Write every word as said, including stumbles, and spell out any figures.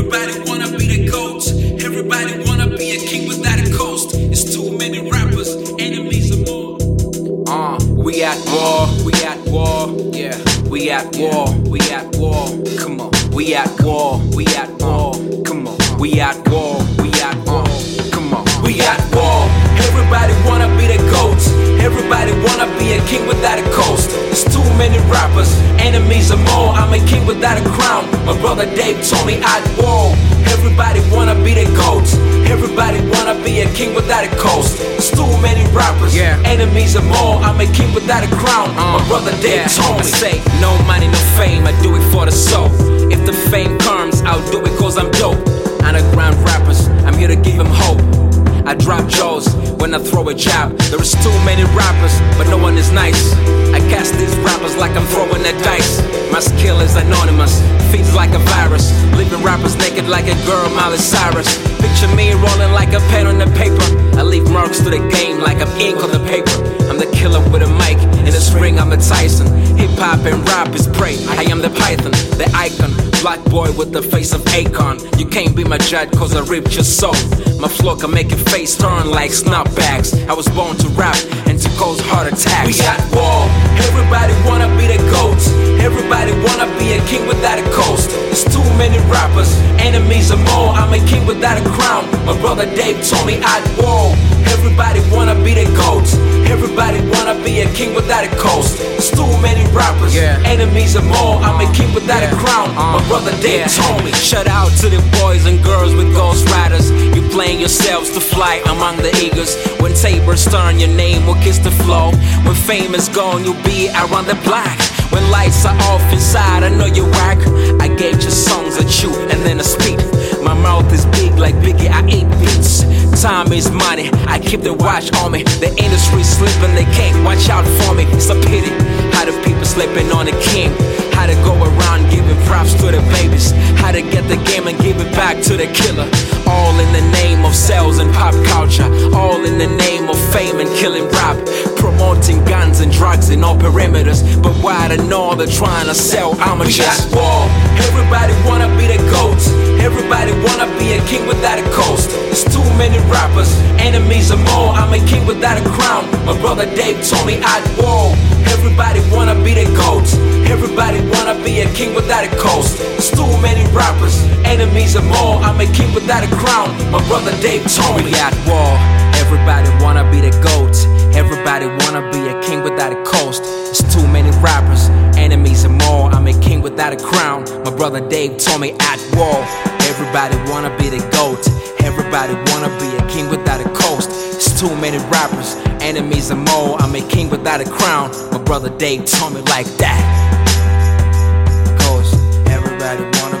Everybody wanna be the GOAT. Everybody wanna be a king without a coast. It's too many rappers, enemies are more. Uh, we at war, we at war, yeah. We at war, we at war, come on. We at war, we at war, come on. We at war, we at war, come on. We at war. Everybody wanna be the GOAT. Everybody wanna be a king without a coast. There's too many rappers, enemies are more. I'm a king without a crown. My brother Dave told me at war. Everybody wanna be the GOAT. Everybody wanna be a king without a coast. There's too many rappers, yeah. Enemies are more. I'm a king without a crown. Uh, My brother Dave yeah. told me. I say no money, no fame. I do it for the soul. If the fame comes, I'll do it cause I'm dope. Underground rappers, I'm here to give them hope. I drop jaws when I throw a jab. There is too many rappers, but no one is nice. I cast these rappers like I'm throwing a dice. My skill is anonymous, feeds like a virus. Leaving rappers naked like a girl, Miley Cyrus. Picture me rolling like a pen on the paper. I leave marks to the game like I'm ink on the paper. I'm the killer with a mic, in this ring I'm a Tyson. Hip-hop and rap is prey, I am the python, the icon. Black boy with the face of Akon. You can't be my judge cause I ripped your soul. My flow can make your face turn like snapbacks. I was born to rap and to cause heart attacks. We at war. Everybody wanna be the GOAT. Everybody wanna be a king without a coast. There's too many rappers, enemies are more. I'm a king without a crown. My brother Dave told me at war. Everybody wanna be the GOAT. Everybody wanna be a king without a coast. There's too many rappers, yeah. Enemies are more. I'm a king without yeah. a crown. Uh, My brother Dave yeah. told me. Shout out to the boys and girls with Ghost Riders. You playing yourselves to fly among the eagles. When tables turn, your name will kiss the floor. When fame is gone, you'll be around the block. When lights are off inside, I know you're whack. I gave your songs a chew and then a speak. My mouth is big like Biggie, I eat beats. Time is money, I keep the watch on me. The industry's slipping, they can't watch out for me. It's a pity, how the people sleeping on the king. How to go around giving props to the babies. How to get the game and give it back to the killer. All in the name of sales and pop culture. All in the name of fame and killing rap. Promoting guns and drugs in all perimeters. But why the know they're trying to sell amateurs? We at war. Everybody wanna be the GOAT. Everybody wanna be a king without a coast. There's too many rappers, enemies are more. I'm a king without a crown. My brother Dave told me at war. Everybody wanna be the GOAT. Everybody wanna be a king without a coast. There's too many rappers, enemies are more. I'm a king without a crown. My brother Dave told me. We at war. Everybody wanna be the GOAT. Everybody wanna be a king without a coast. There's too many rappers, enemies are more. I'm a king without a crown. My brother Dave told me at war. Everybody wanna be the GOAT. Everybody wanna be a king without a coast. There's too many rappers, enemies are more. I'm a king without a crown. My brother Dave told me like that. Cause everybody wanna